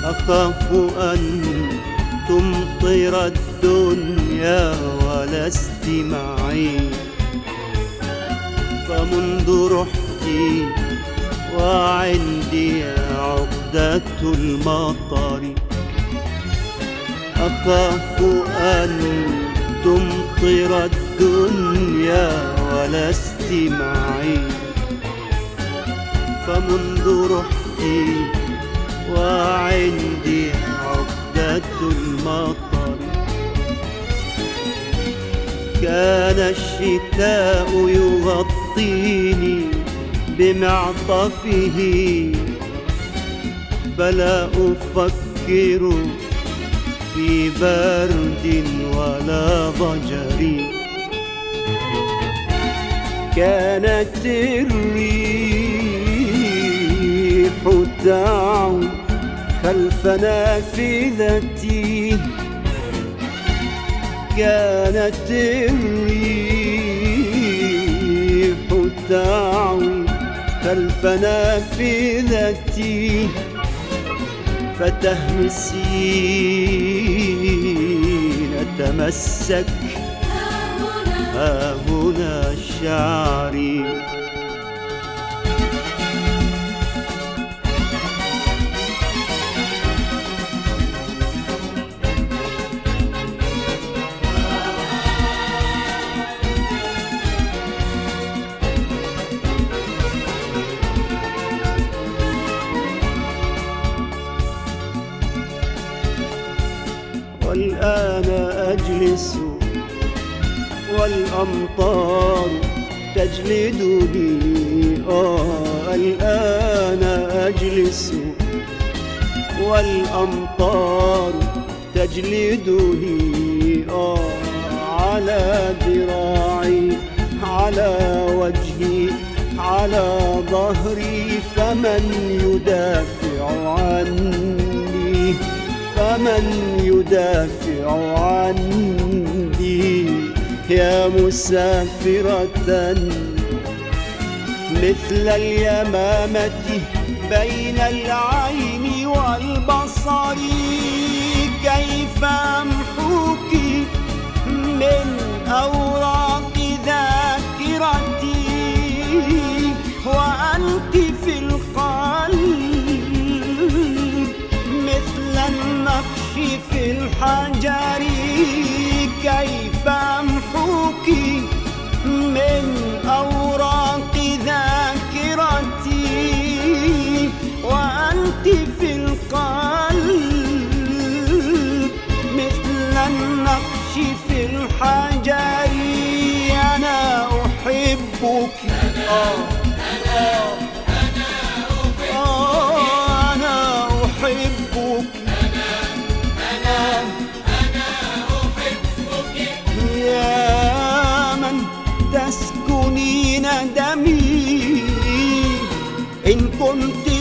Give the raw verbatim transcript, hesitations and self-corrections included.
أخاف أن تمطر الدنيا ولست معي، فمنذ رحت وعندي عقدة المطر. أخاف أن تمطر الدنيا ولست معي، فمنذ رحت وعندي عقدة المطر. كان الشتاء يغطيني بمعطفه، فلا أفكر في برد ولا ضجر. كانت الريح تعو خلف نافذتي، كانت الريح تعوي خلف نافذتي، فتهمسين تمسك ها هنا شعري. والآن أجلس والأمطار تجلدني، آه الآن أجلس والأمطار تجلدني، آه على ذراعي على وجهي على ظهري، فمن يدافع عني، فمن يدافع عني. يا مسافرة مثل اليمامة بين العين والبصر، كيف أمحوك من أوراق ذاكرتي وأنت في القلب مثل النقش في الحجر. كيف أمحوك من أوراق ذاكرتي وأنت في القلب مثل النقش في الحجر. أنا أحبك، آه آه آه أنا أحبك، يا من تسكنين دمي. إن كنت